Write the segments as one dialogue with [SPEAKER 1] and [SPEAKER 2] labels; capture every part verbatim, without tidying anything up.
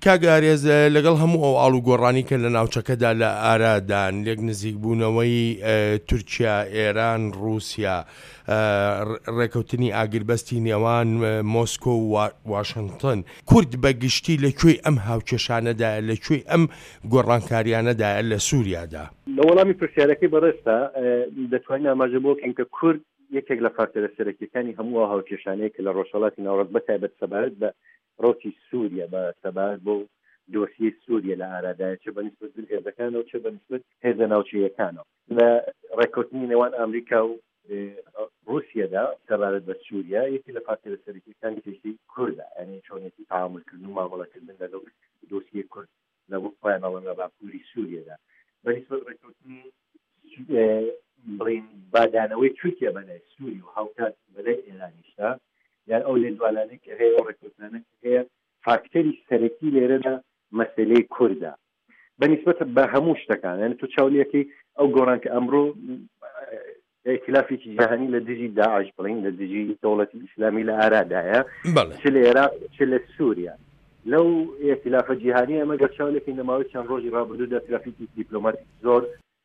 [SPEAKER 1] کاگارێز لەگەڵ هەموو ئەو ئاڵ و گۆڕانی کە لە ناوچەکەدا لە ئارادان لێک نزیک بوونەوەی تورکیا، ئێران، رووسیا، ڕێکەوتنی ئاگربەستی نێوان مۆسکۆ و واشنگتن، کورد بەگشتی لەکوێی ئەم هاوکێشانەدایە، لەکوێی ئەم گۆڕانکاریانەدایە لە سووریادا؟
[SPEAKER 2] لە وەڵامی پرسیارەکەی بەڕێستە دەتوانین ئاماژە بۆ بکەین کە کورد یەکێک لە فاکتۆرە سەرەکیەکانی هەموو هاوکێشانەیە کە لە ڕۆژهەڵاتی ناوەڕاست بەتایبەت سەبارەت بە ڕۆکی سووریا بە سەبارەت بۆ دۆسیەی سووریا لە ئارادایە چه بەنسبەت هێزەکانەوە چه بەنسبەت هێزە ناوچەیەکانەوە لە ڕێکەوتنی نێوان ئەمریکا و رووسیادا سەبارەت بە سووریا یەکی لە فاکتۆرە سەرەکیەکانی کێشەی کوردە، یعنی چۆنێتی تەعاملکردن و مامەڵەکردن لەگەڵ دۆسیەی کورد لە بۆ خۆیانەوە لە باکووری سووریادا بەنسبەت ڕێکەوتنی بڵین بادانەوەی تورکیا بەلای سووری و هاوکات بەلای ئێرانیشتا یان ئەو لێدوانانەی کە هەیە ئەو ڕێکەوتانە هەیە فاکتەری سەرەکی لێرەدا مەسەلەی کوردە بەنسبەت بە هەموو شتەکان، یعنی تو چاولیەکەی ئەو گۆڕان کە ئەمڕۆ ئیتلافێکی جیهانی لە دژی داعش بڵین لە دژی دەوڵەتی ئیسلامی لە ئارادایە چ لە عێراق چ لە سووریا لەو ئیتلافە جیهانی ئەمە گەر چاولێکی نەماوەی چەند ڕۆژی ڕابردوودا ترافیکی دیپلۆماتیک زۆر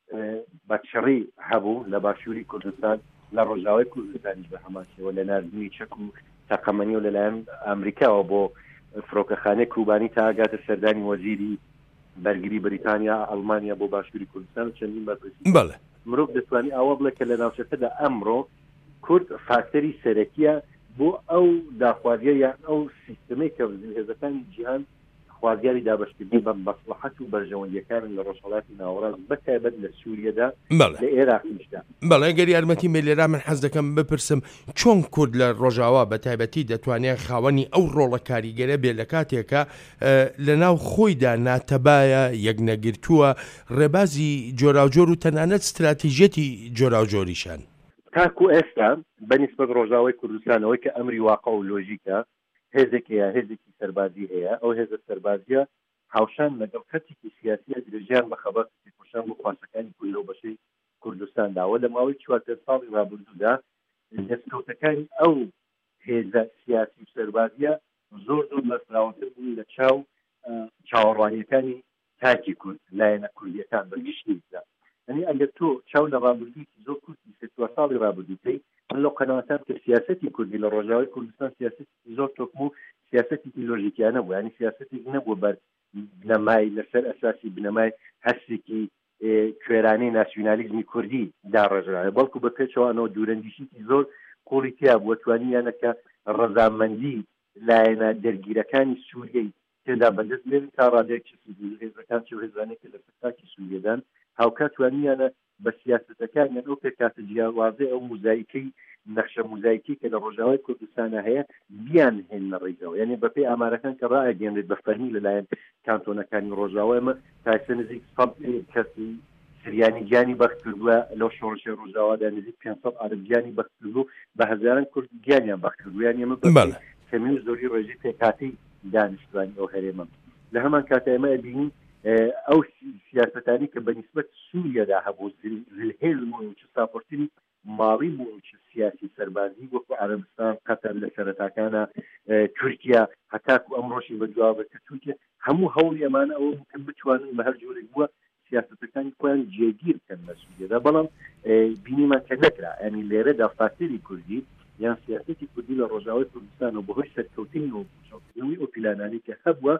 [SPEAKER 2] بەچڕی هەبوو لە باشووری کوردستان لە ڕۆژاوای کوردستانیش بە هەماشەوە لە ناردنی چەک و تاقەمەنی و لەلایەن ئەمریکاوە بۆ فڕۆکەخانەی کوبانی تا ئاگاتە سەردانی وەزیری بەرگری بریتانیا ئەڵمانیا بۆ باشووری کوردستان و چەندین بەرپرسی مرۆڤ دەتوانێت ئەوە بڵێ کە لە ناوچەکەدا ئەمڕۆ کورد فاکتەری سەرەکیە بۆ ئەو داخوازیە یان ئەو سیستەمەی کە هێزەکانی جیهان خوازیاری دابەشکردنی بە مەسلحەت و بەرژەوەندیەکان لە ڕۆژهەڵاتی ناوەڕاست بەتایبەت لە سووریادا لە ئێراقیشدا.
[SPEAKER 1] بەڵێ گەری یارمەتی مێلێرا من حەز دەکەم بپرسم چۆن کورد لە ڕۆژاوا بەتایبەتی دەتوانێت خاوەنی ئەو ڕۆڵە کاریگەرە بێ لە کاتێکە لە ناو خۆیدا ناتەبایە یەکنەگرتووە ڕێبازی جۆراوجۆر و تەنانەت استراتیژێتی جۆراوجۆریشان
[SPEAKER 2] تاکو ئێستا بەنسبەت ڕۆژاوای کوردستانەوەی کە ئەمری واقع و لۆژیکە هێزێکەیە هێزێکی سەربازی هەیە ئەو هێزە سەربازیە هاوشان لەگەڵ خەتێکی سیاسیە درێژیان بە خەبەتی خۆشان بۆ خواستەکانی کوردی و بەشەی کوردستانداوە لە ماوەی چوارتە ساڵی ڕابردوودا دەستکەوتەکانی ئەو هێزە سیاسی و سەربازیە زۆر زۆر بەرفراوەتر بوون لە چاو چاوەڕوانیەکانی تاکی کورد لایەنە کوردیەکان بەگشتیدا. یعنی ئەگەر تۆ چاو لە ڕابردووی زۆر کوردی سێ چوار ساڵی ڕابردووکەی من لەو قەنەوەتان کە سیاسەتی کوردی لە ڕۆژاوای کوردستان سیاسەتی زۆر تۆکم و سیاسەتی لۆژیکیانە بوو، ینی سیاسەتی نەبووە بەر بنەمای لەسەر ئەساسی بنەمای هەستێکی کوێرانەی ناسیۆنالیزمی کوردی داڕێژرایە، بەڵکو بە پێچەوانەوە دوورەندیشیی زۆر قوڵی تیا بووە توانیانەکە ڕەزامەندی لایەنە دەرگیرەکانی سووریەی تێدا بەدەست بێن تا ڕادێک هێزەکان چ هێزانێکە لە سەرتاکی سووریەدان هاوکات توانیانە بە سیاسەتەکانیان ئەو پێکاتە جیاوازەی ئەو موزاییکەی نەخشە موزاییکی کە لە ڕۆژاوای کوردستانە هەیە بیان هێنە ڕێگەوە، یعنی بەپێی ئامارەکان کە ڕائەگەێنرێت بە فەرمی لەلایەن کانتۆنەکانی ڕۆژاوای ئەمە تاسە نزیک سەد کەسی سریانی گیانی بەخت کردووە لەو شۆڕشی ڕۆژاوادا نزیک پێنج عەرب گیانی بەخت کردو بە هەزاران کورد گیانیان بەخت کردو، یعنی ئەمە کەمی و زۆری ڕێژی پێکاتی دانیشتوانی ئەو هەرێمە. لە هەمان کاتە ئێمە ئەبینین ئەو سیاستانی کە بەنسبەت سووریادا هەبوو زلهێڵم و چ ساپۆرتنی ماڵی بوو چ سیاسی سەربازی وەکو عەرەبستان قەتەر لە سەرەتاکانە تورکیا هەتاکو ئەمڕۆشی بەجوابە کە تورکیا هەموو هەوڵی ئەمانە ئەوە کە بتوانن بە هەر جۆرێک بووە سیاستەکانی خۆیان جێگیر بکەن لە سووریادا، بەڵام بینیمان کە نەکرا، ئەنی لێرەدا فاکتەری کوردی یان سیاسەتی کوردی لە ڕۆژاوای کوردستان و بەهۆی سەرکەوتنی و شۆکردنەوەی ئەو پلانانی کە هەبووە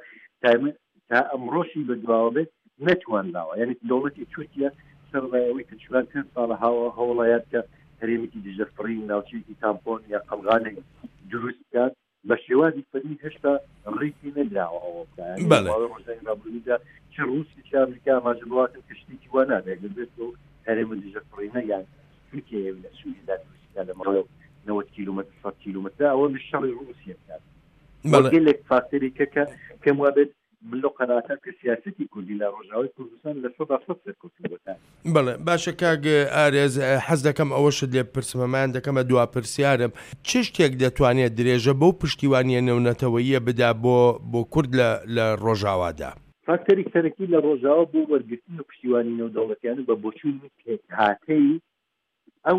[SPEAKER 2] تا ئەمڕۆشی بەجواب بێت نەتوانراوە، یعنی دەوڵەتی تورکیا سەرڕایەوەی کە چوار پێنج ساڵە هاوە هەوڵایەت کە هەرێمێکی دژەفڕی ناوچەیەکی تامپۆن یا قەلغانێک دروست بکات بە شێوازی فەرمی هێشتا ڕێکی نەدراوە ئەوە ڕۆژانی ڕابردوودا چ رووسی چ ئەمریکا ئاماژە بڵاتن کە شتێکی وا نابێت بێت و هەرێمە دژەفڕینە یان تورکیا لە سووریادا دروستکات لە مەڕۆ نەوەت کیلومتر سەد کیلومتر ئەوە شەڕی رووسیا بکات وەگەلێک فاکتەری کەکە کەم وابێت من لەو قەناعەتە کە سیاسەتی کوردی لە ڕۆژاوای کوردستان لە سەدا سەد سەرکەوتووەتان.
[SPEAKER 1] بەڵێ باشە کاک ئارێز حەز دەکەم ئەوەشت لێ پرسمەمان دەکەمە دوا پرسیارم چ شتێک دەتوانێت درێژە بەو پشتیوانیە نەونەتەوەییە بدا بۆ بۆ کورد لە ڕۆژاوادا؟
[SPEAKER 2] فاکتەری سەرەکی لە ڕۆژاوا بۆ وەرگرتن و پشتیوانی نێودەوڵەتیانە بە بۆچوونی پێکهاتەی ئەو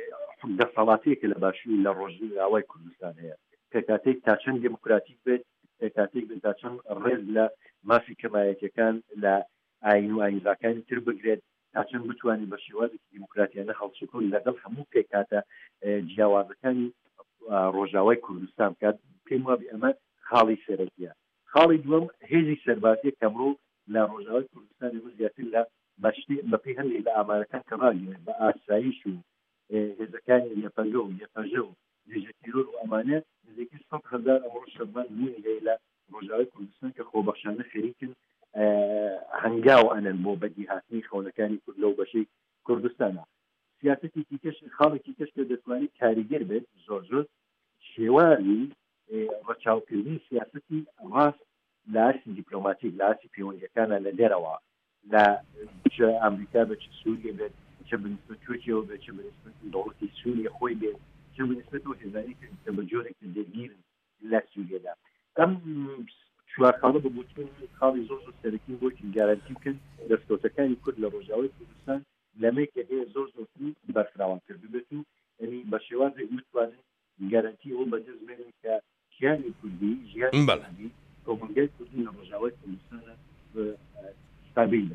[SPEAKER 2] دەسەڵاتەیە کە لە باشووری لە ڕۆژاوای کوردستان هەیە، پێکهاتەی تا چەند دموکراتیک بێت کاتێک بێت تا چەند ڕێز لە مافی کەمایەتەکان لە ئاین و ئاینزاکانی تر بگرێت تا چەند بتوانین بە شێوازێکی دیموکراتیانە هەڵسوکۆ لەگەڵ هەموو پێکاتە جیاوازەکانی ڕۆژاوای کوردستان کات پێم وابێ ئەمە خاڵی سەرەکیە. خاڵی دووەم هێزی سەربازیە کەمڕۆ لە ڕۆژاوای کوردستانی بۆ زیاتر لە بەپی هەندێک لە ئامارەکان کەڕاگەێن بە ئاسایش و هێزەکانی یەپەنجە و یەپەنجە و نوێژە تیرۆر و ئەمانە نزیکەی سەد هەزار ئەمڕۆ شەبان بوونی هەیە لە ڕۆژاوای کوردستان کە خۆبەخشانە خەریکن هەنگاو ئەنن بۆ بەدی هاتنی خەونەکانی کورد لەو بەشەی کوردستانە. سیاسەتێکی کەش خاڵێکی کەش کە دەتوانێت کاریگەر بێت زۆر زۆر شێوازی ڕەچاوکردنی سیاسەتی ڕاست لە ئاسی دیپلۆماتیک لە ئاسی پەیوەندیەکانە لە دەرەوە لە چ ئەمریکا بە چ سووریە بێت چه بنسبت تورکیەوە بێت چه بنسبت دەوڵەتی سووریە خۆی بێت چه بنسبت ئەو هێزانی کە بە جۆرێک دەگیرن لە سووریەدا. ئەم چوار خاڵە ببووتون خاڵی زۆر زۆر سەرەکی بۆی گارانتی بکەن دەستکەوتەکانی کورد لە ڕۆژاوای کوردستان لەمەی کە هەیە زۆر زۆرتری بەرفراوانکرد ببێت و ئەنی بە شێوازێک بتوانن گارانتی ئەوە بەدەست بێنن کە ژیانی کوردی ژیانی کوردی کۆمەلگای کوردی لە ڕۆژاوای کوردستانە ستابیل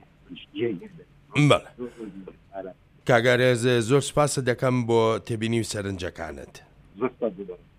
[SPEAKER 1] بێت. کاگارێز زۆر سپاسە دەکەم بۆ تێبینی و سەرنجەکانت.
[SPEAKER 2] زۆر سپاس.